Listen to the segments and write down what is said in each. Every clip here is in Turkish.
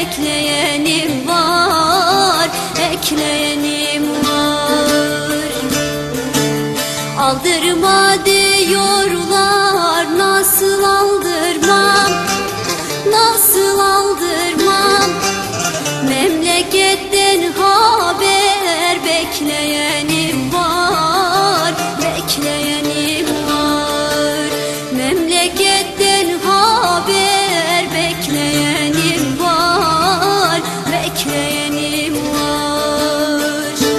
ekleyenim var, ekleyenim var. Aldırma diyorlar, nasıl aldırmam, nasıl aldırmam. Memleketten haber bekleyenim var, bekleyenim var. Memleketten haber bekleyenim var, bekleyenim var.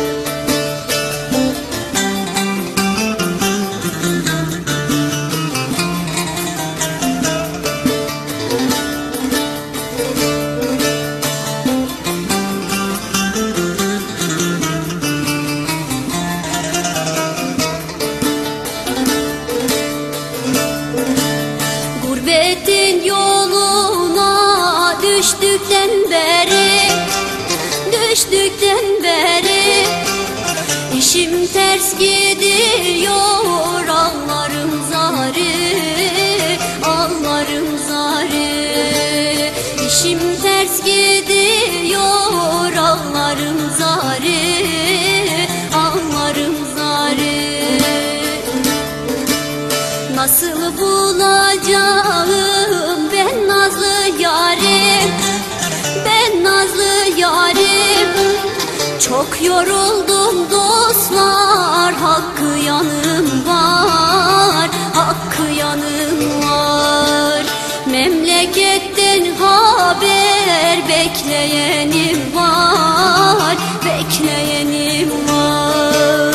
Gurbetin yoluna düştükten beri, düştükten beri işim ters gidiyor, ağlarım zari, ağlarım zari. İşim ters gidiyor, ağlarım zari, ağlarım zari. Nasıl bulacağım ben nazlı yarim, ben nazlı yarim. Çok yoruldum dostlar, hakkı yanım var, hakkı yanım var. Memleketten haber bekleyenim var, bekleyenim var.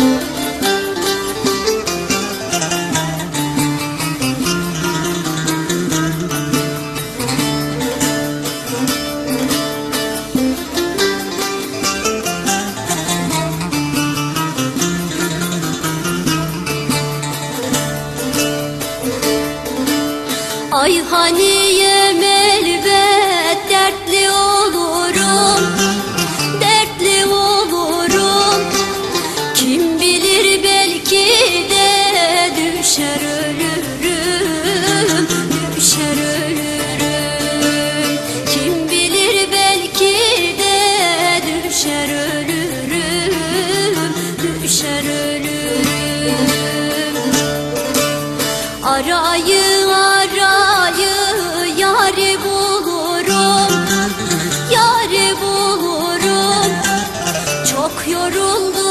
Ay haniyem elbet dertli olurum, dertli olurum. Kim bilir belki de düşer ölürüm, düşer ölürüm. Kim bilir belki de düşer ölürüm, düşer ölürüm. Arayı arayı yâri bulurum, yâri bulurum. Çok yoruldum